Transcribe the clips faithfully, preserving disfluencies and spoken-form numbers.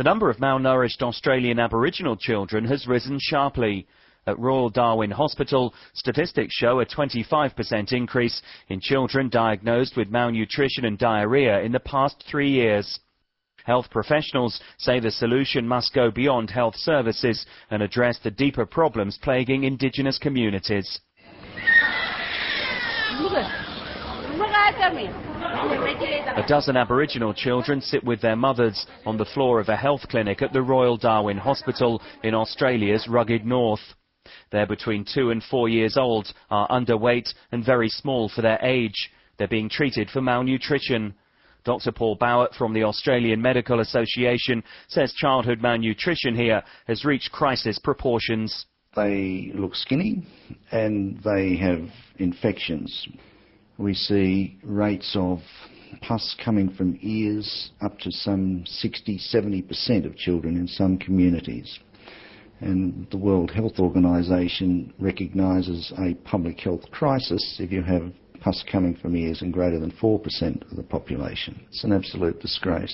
The number of malnourished Australian Aboriginal children has risen sharply. At Royal Darwin Hospital, statistics show a twenty-five percent increase in children diagnosed with malnutrition and diarrhoea in the past three years. Health professionals say the solution must go beyond health services and address the deeper problems plaguing Indigenous communities. A dozen Aboriginal children sit with their mothers on the floor of a health clinic at the Royal Darwin Hospital in Australia's rugged north. They're between two and four years old, are underweight and very small for their age. They're being treated for malnutrition. Doctor Paul Bowett from the Australian Medical Association says childhood malnutrition here has reached crisis proportions. They look skinny and they have infections. We see rates of pus coming from ears up to some sixty to seventy percent of children in some communities. And the World Health Organization recognises a public health crisis if you have pus coming from ears in greater than four percent of the population. It's an absolute disgrace.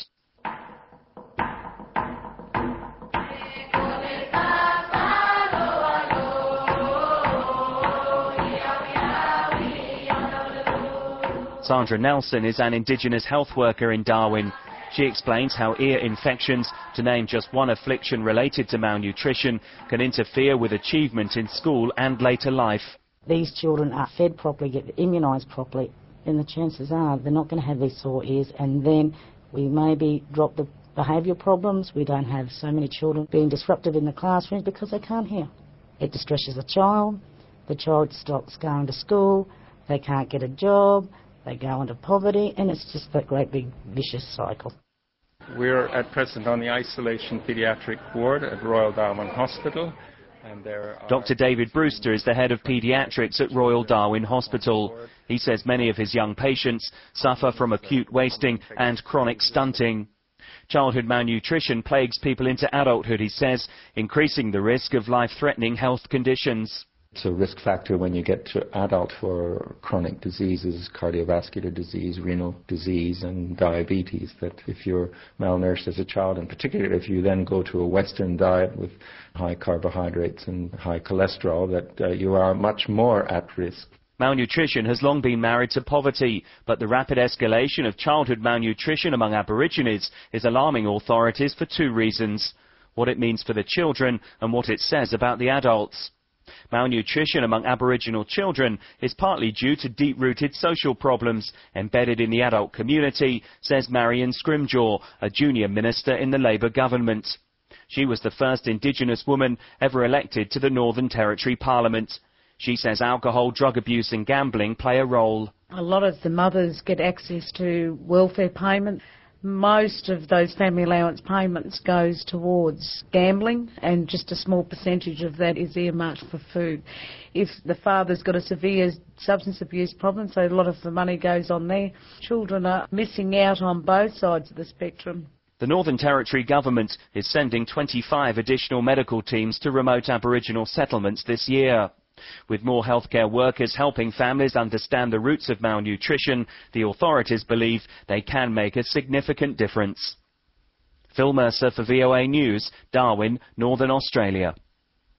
Sandra Nelson is an Indigenous health worker in Darwin. She explains how ear infections, to name just one affliction related to malnutrition, can interfere with achievement in school and later life. These children are fed properly, get immunised properly, and the chances are they're not going to have these sore ears, and then we maybe drop the behavioural problems. We don't have so many children being disruptive in the classrooms because they can't hear. It distresses the child, the child stops going to school, they can't get a job, they go into poverty, and it's just that great big vicious cycle. We're at present on the isolation paediatric ward at Royal Darwin Hospital. And there are Doctor David Brewster is the head of paediatrics at Royal Darwin Hospital. He says many of his young patients suffer from acute wasting and chronic stunting. Childhood malnutrition plagues people into adulthood, he says, increasing the risk of life-threatening health conditions. It's a risk factor when you get to adult for chronic diseases, cardiovascular disease, renal disease and diabetes, that if you're malnourished as a child, and particularly if you then go to a Western diet with high carbohydrates and high cholesterol, that uh, you are much more at risk. Malnutrition has long been married to poverty, but the rapid escalation of childhood malnutrition among Aborigines is alarming authorities for two reasons: what it means for the children and what it says about the adults. Malnutrition among Aboriginal children is partly due to deep-rooted social problems embedded in the adult community, says Marion Scrimgeour, a junior minister in the Labour government. She was the first Indigenous woman ever elected to the Northern Territory Parliament. She says alcohol, drug abuse and gambling play a role. A lot of the mothers get access to welfare payments. Most of those family allowance payments goes towards gambling, and just a small percentage of that is earmarked for food. If the father's got a severe substance abuse problem, so a lot of the money goes on there. Children are missing out on both sides of the spectrum. The Northern Territory government is sending twenty-five additional medical teams to remote Aboriginal settlements this year. With more healthcare workers helping families understand the roots of malnutrition, the authorities believe they can make a significant difference. Phil Mercer for V O A News, Darwin, Northern Australia.